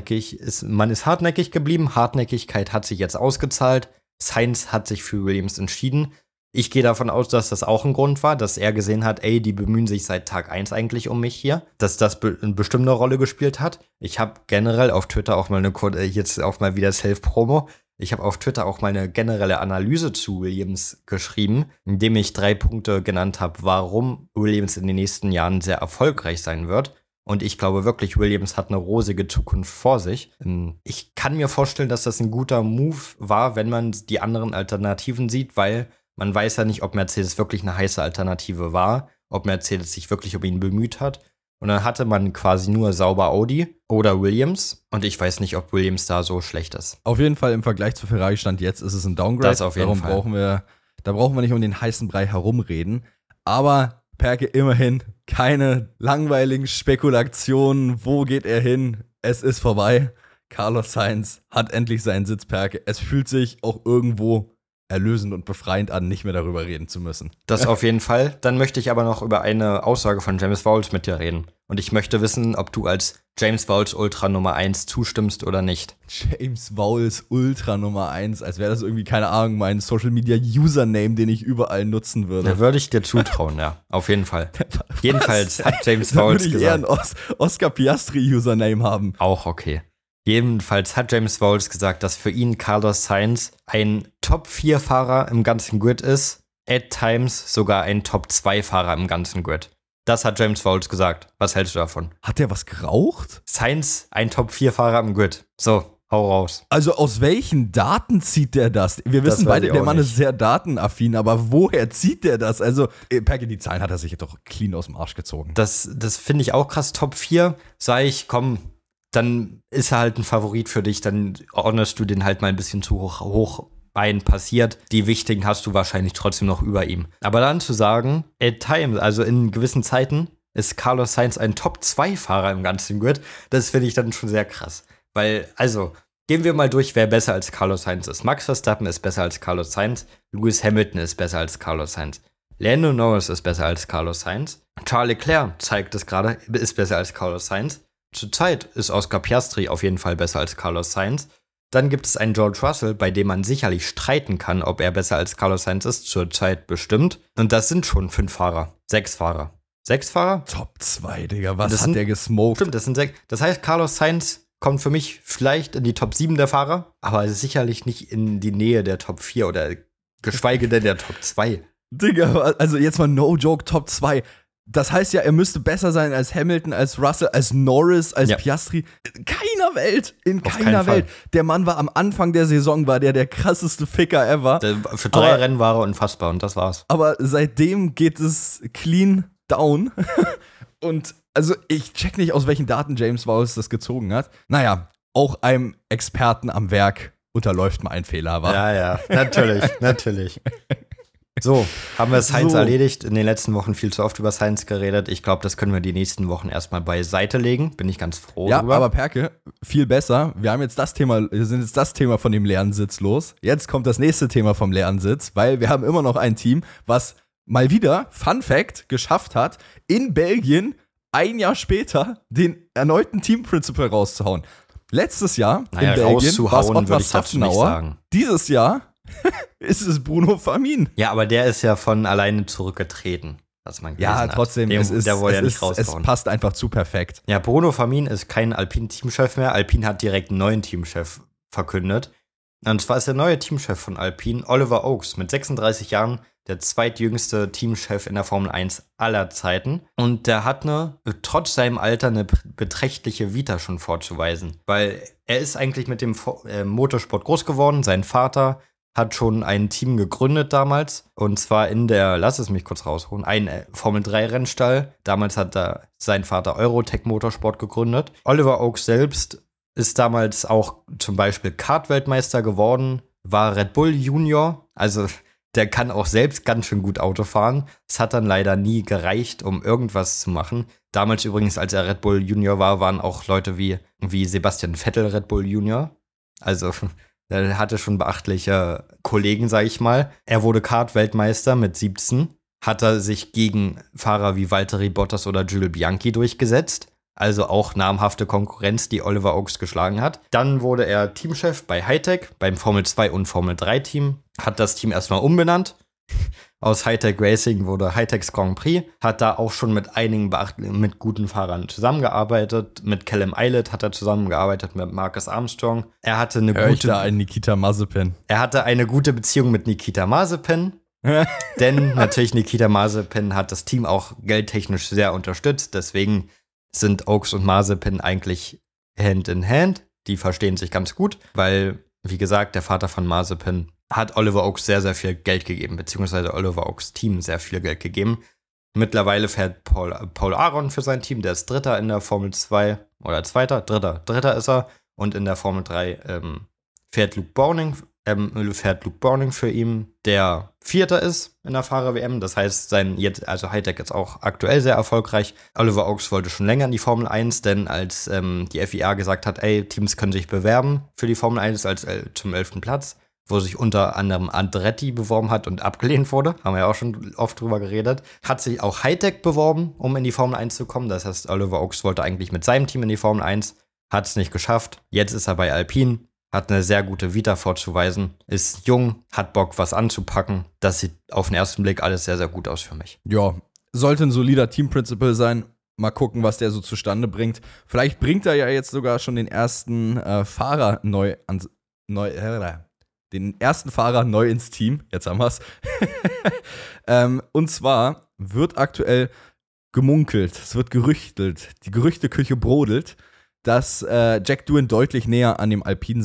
man ist hartnäckig geblieben. Hartnäckigkeit hat sich jetzt ausgezahlt. Sainz hat sich für Williams entschieden. Ich gehe davon aus, dass das auch ein Grund war, dass er gesehen hat, ey, die bemühen sich seit Tag 1 eigentlich um mich hier, dass das eine bestimmte Rolle gespielt hat. Ich habe generell auf Twitter auch mal jetzt auch mal wieder Self-Promo, ich habe auf Twitter auch mal eine generelle Analyse zu Williams geschrieben, indem ich 3 Punkte genannt habe, warum Williams in den nächsten Jahren sehr erfolgreich sein wird. Und ich glaube wirklich, Williams hat eine rosige Zukunft vor sich. Ich kann mir vorstellen, dass das ein guter Move war, wenn man die anderen Alternativen sieht, weil man weiß ja nicht, ob Mercedes wirklich eine heiße Alternative war, ob Mercedes sich wirklich um ihn bemüht hat. Und dann hatte man quasi nur sauber Audi oder Williams. Und ich weiß nicht, ob Williams da so schlecht ist. Auf jeden Fall im Vergleich zu Ferrari stand jetzt ist es ein Downgrade. Das auf jeden Fall. Da brauchen wir nicht um den heißen Brei herumreden. Aber Perke, immerhin keine langweiligen Spekulationen. Wo geht er hin? Es ist vorbei. Carlos Sainz hat endlich seinen Sitz, Perke. Es fühlt sich auch irgendwo erlösend und befreiend an, nicht mehr darüber reden zu müssen. Das auf jeden Fall. Dann möchte ich aber noch über eine Aussage von James Vowles mit dir reden. Und ich möchte wissen, ob du als James Vowles Ultra Nummer 1 zustimmst oder nicht. James Vowles Ultra Nummer 1, als wäre das irgendwie, keine Ahnung, mein Social Media Username, den ich überall nutzen würde. Da würde ich dir zutrauen, ja. Auf jeden Fall. Jedenfalls hat James Vowles gesagt. Würde ich eher einen Oscar Piastri Username haben. Auch okay. Jedenfalls hat James Vowles gesagt, dass für ihn Carlos Sainz ein Top-4-Fahrer im ganzen Grid ist, at times sogar ein Top-2-Fahrer im ganzen Grid. Das hat James Vowles gesagt. Was hältst du davon? Hat der was geraucht? Sainz, ein Top-4-Fahrer im Grid. So, hau raus. Also aus welchen Daten zieht der das? Wir wissen beide, der Mann ist sehr datenaffin, aber woher zieht der das? Also, Perke, die Zahlen hat er sich doch clean aus dem Arsch gezogen. Das finde ich auch krass. Top 4, sag ich, komm, dann ist er halt ein Favorit für dich, dann ordnest du den halt mal ein bisschen zu hoch ein, passiert. Die wichtigen hast du wahrscheinlich trotzdem noch über ihm. Aber dann zu sagen, at times, also in gewissen Zeiten, ist Carlos Sainz ein Top-2-Fahrer im ganzen Grid, das finde ich dann schon sehr krass. Weil, also, gehen wir mal durch, wer besser als Carlos Sainz ist. Max Verstappen ist besser als Carlos Sainz, Lewis Hamilton ist besser als Carlos Sainz, Lando Norris ist besser als Carlos Sainz, Charles Leclerc zeigt es gerade, ist besser als Carlos Sainz. Zurzeit ist Oscar Piastri auf jeden Fall besser als Carlos Sainz. Dann gibt es einen George Russell, bei dem man sicherlich streiten kann, ob er besser als Carlos Sainz ist. Zurzeit bestimmt. Und das sind schon 5 Fahrer. 6 Fahrer. 6 Fahrer? Top 2, Digga. Was hat der gesmoked? Stimmt, das sind 6. Das heißt, Carlos Sainz kommt für mich vielleicht in die Top 7 der Fahrer, aber sicherlich nicht in die Nähe der Top 4 oder geschweige denn der Top 2. Digga, also jetzt mal no joke, Top 2. Das heißt ja, er müsste besser sein als Hamilton, als Russell, als Norris, als Piastri. In keiner Welt. In keiner Welt. Der Mann war am Anfang der Saison, war der krasseste Ficker ever. Für 3 Rennen war er unfassbar und das war's. Aber seitdem geht es clean down. Und also ich check nicht, aus welchen Daten James Vowles das gezogen hat. Naja, auch einem Experten am Werk unterläuft mal ein Fehler, wa? Ja, natürlich. So, haben wir Sainz erledigt. In den letzten Wochen viel zu oft über Sainz geredet. Ich glaube, das können wir die nächsten Wochen erstmal beiseite legen. Bin ich ganz froh ja, drüber. Aber Perke, viel besser. Wir sind jetzt das Thema von dem leeren Sitz los. Jetzt kommt das nächste Thema vom leeren Sitz, weil wir haben immer noch ein Team, was mal wieder, Fun Fact, geschafft hat, in Belgien ein Jahr später den erneuten Team-Principal rauszuhauen. Letztes Jahr in Belgien war es Ottmar Safnauer. Dieses Jahr ist es Bruno Famin. Ja, aber der ist ja von alleine zurückgetreten, was man gelesen hat. Trotzdem, es passt einfach zu perfekt. Ja, Bruno Famin ist kein Alpine-Teamchef mehr. Alpine hat direkt einen neuen Teamchef verkündet. Und zwar ist der neue Teamchef von Alpine Oliver Oakes mit 36 Jahren der zweitjüngste Teamchef in der Formel 1 aller Zeiten. Und der hat trotz seinem Alter eine beträchtliche Vita schon vorzuweisen. Weil er ist eigentlich mit dem Motorsport groß geworden. Sein Vater hat schon ein Team gegründet damals. Und zwar in der, lass es mich kurz rausholen, ein Formel-3-Rennstall. Damals hat sein Vater Eurotech Motorsport gegründet. Oliver Oakes selbst ist damals auch zum Beispiel Kart-Weltmeister geworden, war Red Bull Junior. Also der kann auch selbst ganz schön gut Auto fahren. Es hat dann leider nie gereicht, um irgendwas zu machen. Damals übrigens, als er Red Bull Junior war, waren auch Leute wie Sebastian Vettel Red Bull Junior. Also er hatte schon beachtliche Kollegen, sag ich mal. Er wurde Kart-Weltmeister mit 17. hat er sich gegen Fahrer wie Valtteri Bottas oder Jules Bianchi durchgesetzt. Also auch namhafte Konkurrenz, die Oliver Oaks geschlagen hat. Dann wurde er Teamchef bei Hitech, beim Formel 2 und Formel 3 Team. Hat das Team erstmal umbenannt. Aus Hitech Racing wurde Hitech's Grand Prix. Hat da auch schon mit einigen mit guten Fahrern zusammengearbeitet. Mit Callum Ilott hat er zusammengearbeitet, mit Marcus Armstrong. Er hatte eine Nikita Mazepin. Er hatte eine gute Beziehung mit Nikita Mazepin. Denn natürlich Nikita Mazepin hat das Team auch geldtechnisch sehr unterstützt. Deswegen sind Oaks und Mazepin eigentlich Hand in Hand. Die verstehen sich ganz gut, weil, wie gesagt, der Vater von Mazepin hat Oliver Oaks sehr, sehr viel Geld gegeben, beziehungsweise Oliver Oaks Team sehr viel Geld gegeben. Mittlerweile fährt Paul Aron für sein Team, der ist Dritter in der Formel 2 oder Zweiter, Dritter ist er. Und in der Formel 3 fährt Luke Browning für ihn, der Vierter ist in der Fahrer-WM. Das heißt, Hitech ist auch aktuell sehr erfolgreich. Oliver Oaks wollte schon länger in die Formel 1, denn als die FIA gesagt hat, Teams können sich bewerben für die Formel 1 zum 11. Platz, wo sich unter anderem Andretti beworben hat und abgelehnt wurde, haben wir ja auch schon oft drüber geredet, hat sich auch Hitech beworben, um in die Formel 1 zu kommen. Das heißt, Oliver Oaks wollte eigentlich mit seinem Team in die Formel 1, hat es nicht geschafft. Jetzt ist er bei Alpine. Hat eine sehr gute Vita vorzuweisen, ist jung, hat Bock, was anzupacken. Das sieht auf den ersten Blick alles sehr, sehr gut aus für mich. Ja, sollte ein solider Team-Principal sein. Mal gucken, was der so zustande bringt. Vielleicht bringt er ja jetzt sogar schon den ersten Fahrer neu ins Team. Jetzt haben wir's. Und zwar wird aktuell gemunkelt, es wird gerüchtelt, die Gerüchteküche brodelt, dass Jack Doohan deutlich näher an dem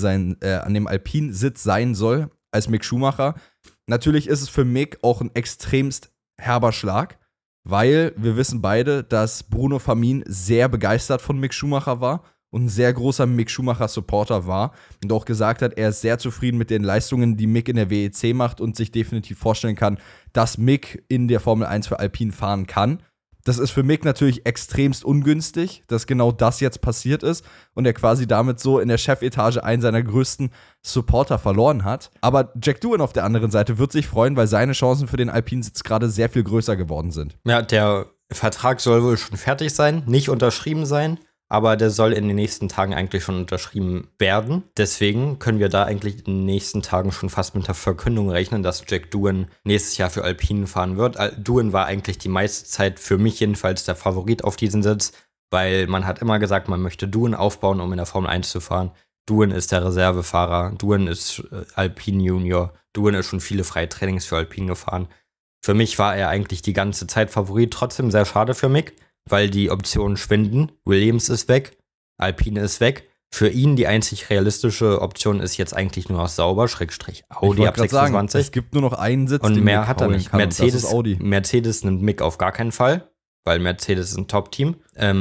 Alpine-Sitz sein soll als Mick Schumacher. Natürlich ist es für Mick auch ein extremst herber Schlag, weil wir wissen beide, dass Bruno Famin sehr begeistert von Mick Schumacher war und ein sehr großer Mick Schumacher-Supporter war und auch gesagt hat, er ist sehr zufrieden mit den Leistungen, die Mick in der WEC macht und sich definitiv vorstellen kann, dass Mick in der Formel 1 für Alpine fahren kann. Das ist für Mick natürlich extremst ungünstig, dass genau das jetzt passiert ist und er quasi damit so in der Chefetage einen seiner größten Supporter verloren hat. Aber Jack Doohan auf der anderen Seite wird sich freuen, weil seine Chancen für den Alpine-Sitz gerade sehr viel größer geworden sind. Ja, der Vertrag soll wohl schon fertig sein, nicht unterschrieben sein, aber der soll in den nächsten Tagen eigentlich schon unterschrieben werden. Deswegen können wir da eigentlich in den nächsten Tagen schon fast mit der Verkündung rechnen, dass Jack Doohan nächstes Jahr für Alpine fahren wird. Doohan war eigentlich die meiste Zeit für mich jedenfalls der Favorit auf diesen Sitz, weil man hat immer gesagt, man möchte Doohan aufbauen, um in der Formel 1 zu fahren. Doohan ist der Reservefahrer, Doohan ist Alpine Junior, Doohan ist schon viele freie Trainings für Alpine gefahren. Für mich war er eigentlich die ganze Zeit Favorit, trotzdem sehr schade für Mick, weil die Optionen schwinden. Williams ist weg, Alpine ist weg. Für ihn die einzig realistische Option ist jetzt eigentlich nur noch Sauber, / Audi ab 26. Sagen, es gibt nur noch einen Sitz, und mehr hat er nicht. Audi. Mercedes nimmt Mick auf gar keinen Fall, weil Mercedes ist ein Top-Team.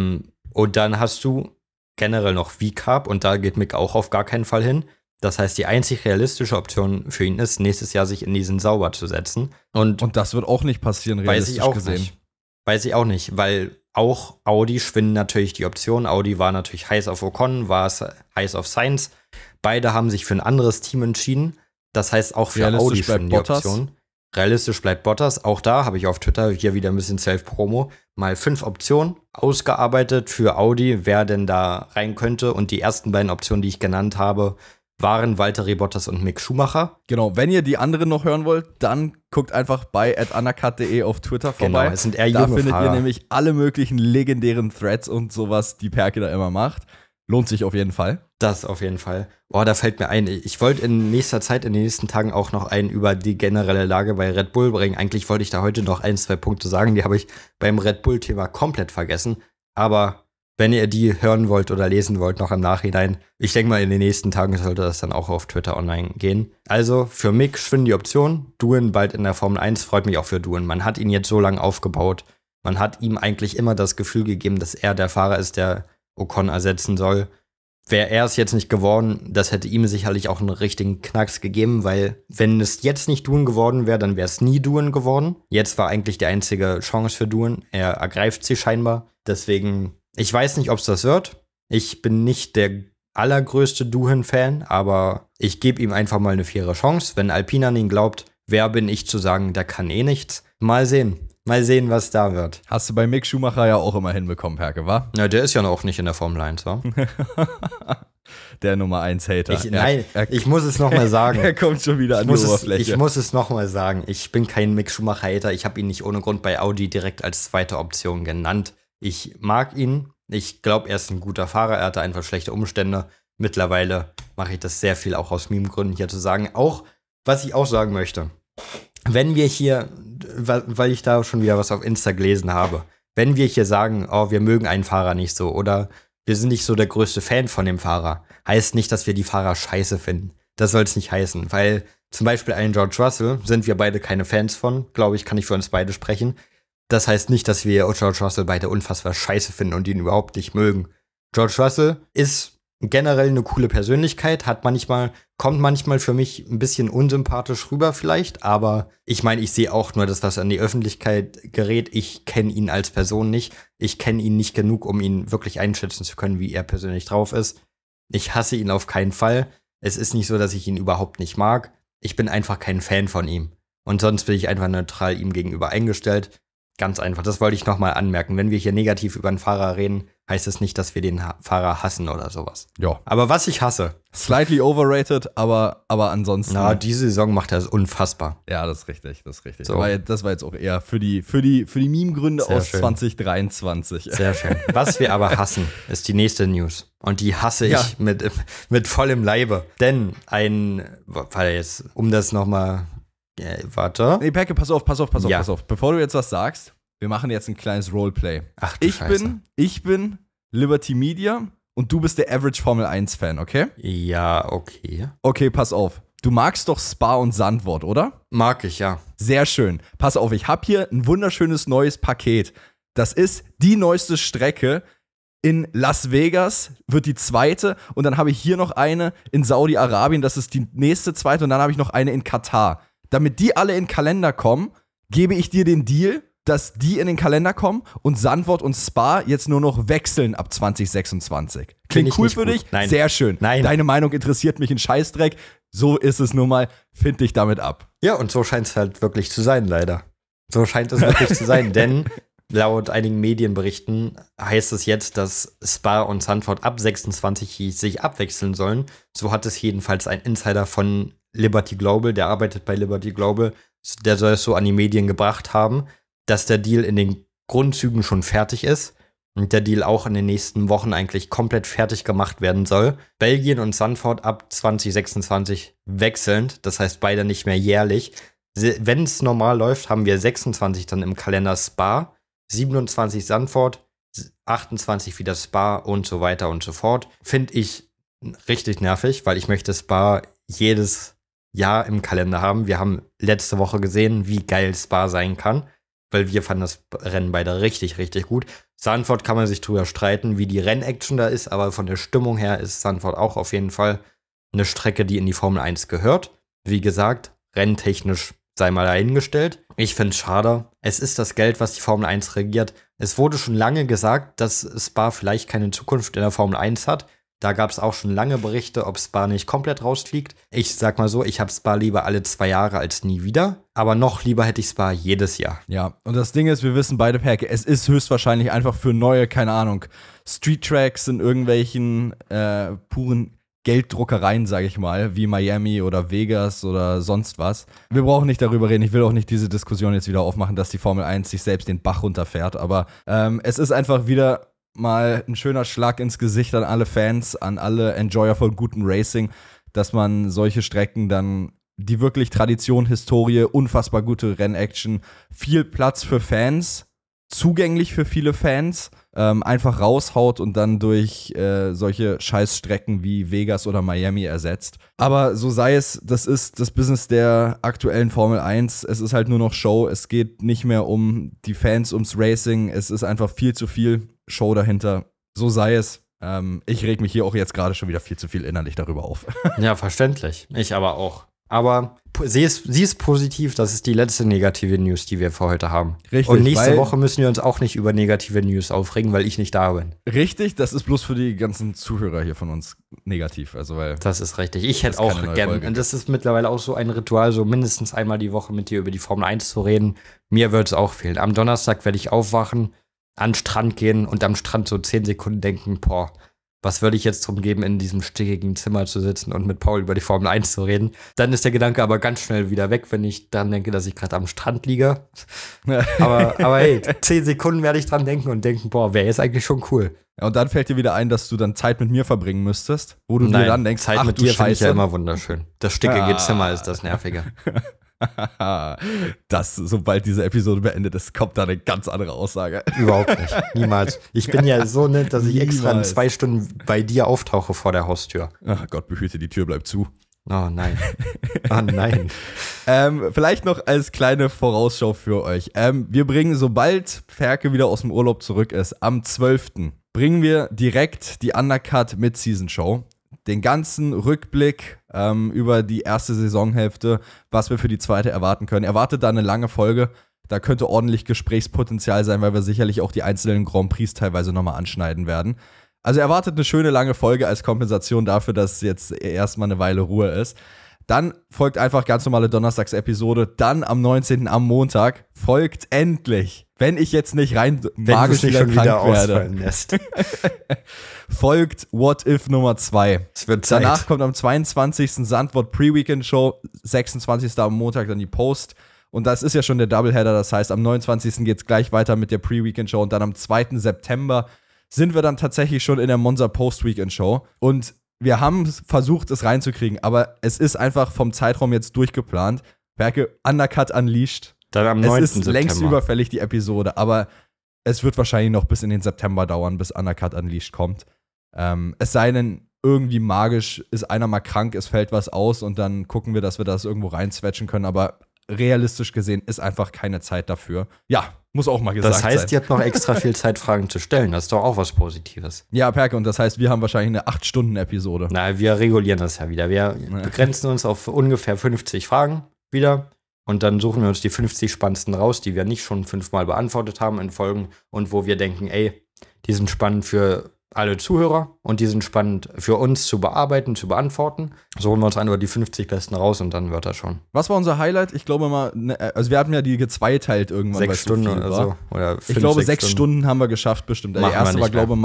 Und dann hast du generell noch VCARB und da geht Mick auch auf gar keinen Fall hin. Das heißt, die einzig realistische Option für ihn ist, nächstes Jahr sich in diesen Sauber zu setzen. Und das wird auch nicht passieren, realistisch gesehen. Weiß ich auch nicht, weil auch Audi schwinden natürlich die Optionen. Audi war natürlich heiß auf Ocon, war heiß auf Sainz. Beide haben sich für ein anderes Team entschieden. Das heißt, auch für Audi schwinden die Optionen. Realistisch bleibt Bottas. Auch da habe ich auf Twitter hier wieder ein bisschen Self-Promo mal 5 Optionen ausgearbeitet für Audi, wer denn da rein könnte. Und die ersten beiden Optionen, die ich genannt habe, waren Valtteri Bottas und Mick Schumacher. Genau, wenn ihr die anderen noch hören wollt, dann guckt einfach bei @undercut.de auf Twitter vorbei. Genau, es sind eher junge Da findet Fahrer. ihr nämlich alle möglichen legendären Threads und sowas, die Perke da immer macht. Lohnt sich auf jeden Fall. Das auf jeden Fall. Oh, da fällt mir ein, ich wollte in nächster Zeit, in den nächsten Tagen auch noch einen über die generelle Lage bei Red Bull bringen. Eigentlich wollte ich da heute noch 1-2 Punkte sagen, die habe ich beim Red Bull-Thema komplett vergessen. Aber wenn ihr die hören wollt oder lesen wollt, noch im Nachhinein, ich denke mal, in den nächsten Tagen sollte das dann auch auf Twitter online gehen. Also für Mick schwinden die Optionen. Doohan bald in der Formel 1, freut mich auch für Doohan. Man hat ihn jetzt so lange aufgebaut. Man hat ihm eigentlich immer das Gefühl gegeben, dass er der Fahrer ist, der Ocon ersetzen soll. Wäre er es jetzt nicht geworden, das hätte ihm sicherlich auch einen richtigen Knacks gegeben, weil wenn es jetzt nicht Doohan geworden wäre, dann wäre es nie Doohan geworden. Jetzt war eigentlich die einzige Chance für Doohan. Er ergreift sie scheinbar. Deswegen, ich weiß nicht, ob es das wird. Ich bin nicht der allergrößte Doohan-Fan, aber ich gebe ihm einfach mal eine faire Chance. Wenn Alpine an ihn glaubt, wer bin ich zu sagen, der kann eh nichts? Mal sehen. Mal sehen, was da wird. Hast du bei Mick Schumacher ja auch immer hinbekommen, Perke, wa? Ja, der ist ja noch nicht in der Formel 1, wa? Der Nummer 1 Hater. Ich muss es nochmal sagen. Er kommt schon wieder an die Oberfläche. Ich muss es nochmal sagen. Ich bin kein Mick Schumacher-Hater. Ich habe ihn nicht ohne Grund bei Audi direkt als zweite Option genannt. Ich mag ihn. Ich glaube, er ist ein guter Fahrer. Er hatte einfach schlechte Umstände. Mittlerweile mache ich das sehr viel auch aus Meme-Gründen hier zu sagen. Auch, was ich auch sagen möchte. Wenn wir hier, weil ich da schon wieder was auf Insta gelesen habe, wenn wir hier sagen, oh, wir mögen einen Fahrer nicht so oder wir sind nicht so der größte Fan von dem Fahrer, heißt nicht, dass wir die Fahrer scheiße finden. Das soll es nicht heißen, weil zum Beispiel einen George Russell sind wir beide keine Fans von, glaube ich, kann ich für uns beide sprechen. Das heißt nicht, dass wir George Russell beide unfassbar scheiße finden und ihn überhaupt nicht mögen. George Russell ist generell eine coole Persönlichkeit, kommt manchmal für mich ein bisschen unsympathisch rüber vielleicht, aber ich meine, ich sehe auch nur das, was an die Öffentlichkeit gerät. Ich kenne ihn als Person nicht. Ich kenne ihn nicht genug, um ihn wirklich einschätzen zu können, wie er persönlich drauf ist. Ich hasse ihn auf keinen Fall. Es ist nicht so, dass ich ihn überhaupt nicht mag. Ich bin einfach kein Fan von ihm. Und sonst bin ich einfach neutral ihm gegenüber eingestellt. Ganz einfach, das wollte ich nochmal anmerken. Wenn wir hier negativ über einen Fahrer reden, heißt es nicht, dass wir den Fahrer hassen oder sowas. Ja. Aber was ich hasse. Slightly overrated, aber ansonsten. Na, diese Saison macht er es unfassbar. Ja, das ist richtig. So. Das war jetzt auch eher für die Meme-Gründe aus schön. 2023. Sehr schön. Was wir aber hassen, ist die nächste News. Und die hasse ich mit vollem Leibe. Denn um das nochmal. Warte. Nee, Perke, pass auf. Bevor du jetzt was sagst, wir machen jetzt ein kleines Roleplay. Ach du Scheiße. Ich bin Liberty Media und du bist der Average Formel 1-Fan, okay? Ja, okay. Okay, pass auf. Du magst doch Spa und Sandwort, oder? Mag ich, ja. Sehr schön. Pass auf, ich habe hier ein wunderschönes neues Paket. Das ist die neueste Strecke. In Las Vegas wird die zweite und dann habe ich hier noch eine in Saudi-Arabien, das ist die nächste zweite und dann habe ich noch eine in Katar. Damit die alle in den Kalender kommen, gebe ich dir den Deal, dass die in den Kalender kommen und Sandwort und Spa jetzt nur noch wechseln ab 2026. Klingt cool für dich? Nein. Sehr schön. Nein. Deine Meinung interessiert mich in Scheißdreck. So ist es nun mal. Find dich damit ab. Ja, und so scheint es halt wirklich zu sein, leider. So scheint es wirklich zu sein, denn laut einigen Medienberichten heißt es jetzt, dass Spa und Sandford ab 26 sich abwechseln sollen. So hat es jedenfalls ein Insider von Liberty Global, der arbeitet bei Liberty Global, der soll es so an die Medien gebracht haben, dass der Deal in den Grundzügen schon fertig ist und der Deal auch in den nächsten Wochen eigentlich komplett fertig gemacht werden soll. Belgien und Sandford ab 2026 wechselnd, das heißt beide nicht mehr jährlich. Wenn es normal läuft, haben wir 26 dann im Kalender Spa, 27 Sandford, 28 wieder Spa und so weiter und so fort. Finde ich richtig nervig, weil ich möchte Spa jedes Jahr im Kalender haben. Wir haben letzte Woche gesehen, wie geil Spa sein kann, weil wir fanden das Rennen beide richtig, richtig gut. Sandford kann man sich drüber streiten, wie die Rennaction da ist, aber von der Stimmung her ist Sandford auch auf jeden Fall eine Strecke, die in die Formel 1 gehört. Wie gesagt, renntechnisch sei mal dahingestellt. Ich finde es schade. Es ist das Geld, was die Formel 1 regiert. Es wurde schon lange gesagt, dass Spa vielleicht keine Zukunft in der Formel 1 hat. Da gab es auch schon lange Berichte, ob Spa nicht komplett rausfliegt. Ich sag mal so, ich habe Spa lieber alle 2 Jahre als nie wieder. Aber noch lieber hätte ich Spa jedes Jahr. Ja, und das Ding ist, wir wissen beide, Perke, es ist höchstwahrscheinlich einfach für neue, keine Ahnung, Street-Tracks in irgendwelchen puren Gelddruckereien, sage ich mal, wie Miami oder Vegas oder sonst was. Wir brauchen nicht darüber reden. Ich will auch nicht diese Diskussion jetzt wieder aufmachen, dass die Formel 1 sich selbst den Bach runterfährt. Aber es ist einfach wieder mal ein schöner Schlag ins Gesicht an alle Fans, an alle Enjoyer von gutem Racing, dass man solche Strecken dann, die wirklich Tradition, Historie, unfassbar gute Rennaction, viel Platz für Fans, zugänglich für viele Fans, einfach raushaut und dann durch solche Scheißstrecken wie Vegas oder Miami ersetzt. Aber so sei es, das ist das Business der aktuellen Formel 1. Es ist halt nur noch Show. Es geht nicht mehr um die Fans, ums Racing. Es ist einfach viel zu viel Show dahinter. So sei es. Ich reg mich hier auch jetzt gerade schon wieder viel zu viel innerlich darüber auf. Ja, verständlich. Ich aber auch. Aber sieh es positiv, das ist die letzte negative News, die wir für heute haben. Richtig. Und nächste Woche müssen wir uns auch nicht über negative News aufregen, weil ich nicht da bin. Richtig, das ist bloß für die ganzen Zuhörer hier von uns negativ. Also, weil das ist richtig. Ich hätte auch gerne, und das ist mittlerweile auch so ein Ritual, so mindestens einmal die Woche mit dir über die Formel 1 zu reden. Mir wird es auch fehlen. Am Donnerstag werde ich aufwachen, an den Strand gehen und am Strand so 10 Sekunden denken, was würde ich jetzt drum geben, in diesem stickigen Zimmer zu sitzen und mit Paul über die Formel 1 zu reden. Dann ist der Gedanke aber ganz schnell wieder weg, wenn ich dran denke, dass ich gerade am Strand liege. aber hey, 10 Sekunden werde ich dran denken und denken, wäre jetzt eigentlich schon cool. Ja, und dann fällt dir wieder ein, dass du dann Zeit mit mir verbringen müsstest, wo du dir dann denkst, Zeit mit dir finde ich ja immer wunderschön. Das stickige Zimmer ist das Nervige. Sobald diese Episode beendet ist, kommt da eine ganz andere Aussage. Überhaupt nicht. Niemals. Ich bin ja so nett, dass ich extra in 2 Stunden bei dir auftauche vor der Haustür. Ach Gott, behüte, die Tür bleibt zu. Oh nein. Oh nein. Vielleicht noch als kleine Vorausschau für euch. Wir bringen, sobald Ferke wieder aus dem Urlaub zurück ist, am 12. bringen wir direkt die Undercut Mid-Season-Show. Den ganzen Rückblick über die erste Saisonhälfte, was wir für die zweite erwarten können. Erwartet da eine lange Folge. Da könnte ordentlich Gesprächspotenzial sein, weil wir sicherlich auch die einzelnen Grand Prix teilweise nochmal anschneiden werden. Also erwartet eine schöne lange Folge als Kompensation dafür, dass jetzt erstmal eine Weile Ruhe ist. Dann folgt einfach ganz normale Donnerstagsepisode. Dann am 19. am Montag folgt endlich, wenn ich jetzt nicht rein magisch nicht schon wieder ausfallen lässt, folgt What If Nummer 2. Es wird Zeit. Danach kommt am 22. Sandwort Pre-Weekend Show, 26. am Montag dann die Post. Und das ist ja schon der Doubleheader, das heißt, am 29. geht es gleich weiter mit der Pre-Weekend Show. Und dann am 2. September sind wir dann tatsächlich schon in der Monza Post-Weekend Show. Und wir haben versucht, es reinzukriegen, aber es ist einfach vom Zeitraum jetzt durchgeplant. Werke Undercut Unleashed. Dann am 9. Es ist September. Längst überfällig, die Episode, aber es wird wahrscheinlich noch bis in den September dauern, bis Undercut Unleashed kommt. Es sei denn, irgendwie magisch ist einer mal krank, es fällt was aus und dann gucken wir, dass wir das irgendwo reinzwetschen können, aber realistisch gesehen ist einfach keine Zeit dafür. Ja, muss auch mal gesagt sein. Das heißt, ihr habt noch extra viel Zeit, Fragen zu stellen. Das ist doch auch was Positives. Ja, Perke, und das heißt, wir haben wahrscheinlich eine 8-Stunden-Episode. Na, wir regulieren das ja wieder. Wir begrenzen uns auf ungefähr 50 Fragen wieder. Und dann suchen wir uns die 50 spannendsten raus, die wir nicht schon 5-mal beantwortet haben in Folgen. Und wo wir denken, die sind spannend für alle Zuhörer und die sind spannend für uns zu bearbeiten, zu beantworten. So holen wir uns einfach die 50 besten raus und dann wird das schon. Was war unser Highlight? Ich glaube mal, also wir hatten ja die gezweiteilt irgendwann. 6 Stunden oder so. Oder 5, ich glaube, 6 Stunden haben wir geschafft bestimmt. Das erste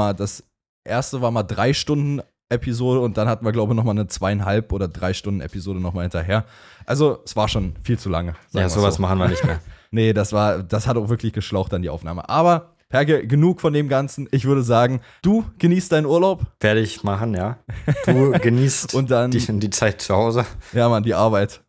war mal 3 Stunden Episode und dann hatten wir, glaube ich, nochmal eine 2,5 oder 3 Stunden Episode nochmal hinterher. Also es war schon viel zu lange. Ja, sowas machen wir nicht mehr. Nee, das hat auch wirklich geschlaucht an die Aufnahme. Aber Perke, genug von dem Ganzen. Ich würde sagen, du genießt deinen Urlaub. Werde ich machen, ja. Du genießt und dann die Zeit zu Hause. Ja, Mann, die Arbeit.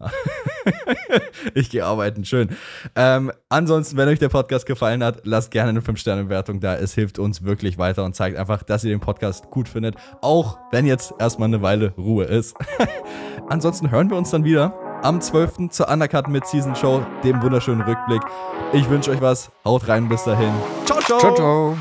Ich gehe arbeiten, schön. Ansonsten, wenn euch der Podcast gefallen hat, lasst gerne eine 5-Sterne-Bewertung da. Es hilft uns wirklich weiter und zeigt einfach, dass ihr den Podcast gut findet. Auch wenn jetzt erstmal eine Weile Ruhe ist. Ansonsten hören wir uns dann wieder am 12. zur Undercut Mid-Season Show, dem wunderschönen Rückblick. Ich wünsche euch was. Haut rein, bis dahin. Ciao, ciao. Ciao, ciao.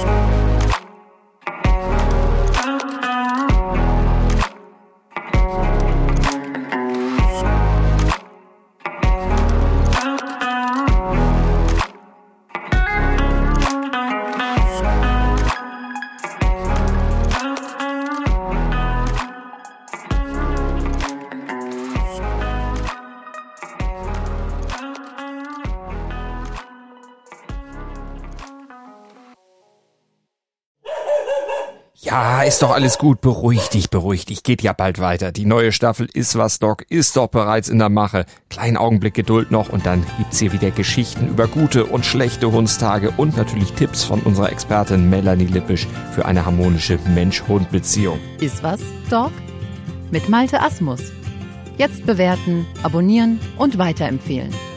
Ja, ist doch alles gut. Beruhig dich. Geht ja bald weiter. Die neue Staffel Ist was, Doc ist doch bereits in der Mache. Kleinen Augenblick Geduld noch und dann gibt's hier wieder Geschichten über gute und schlechte Hundstage und natürlich Tipps von unserer Expertin Melanie Lippisch für eine harmonische Mensch-Hund-Beziehung. Ist was, Doc? Mit Malte Asmus. Jetzt bewerten, abonnieren und weiterempfehlen.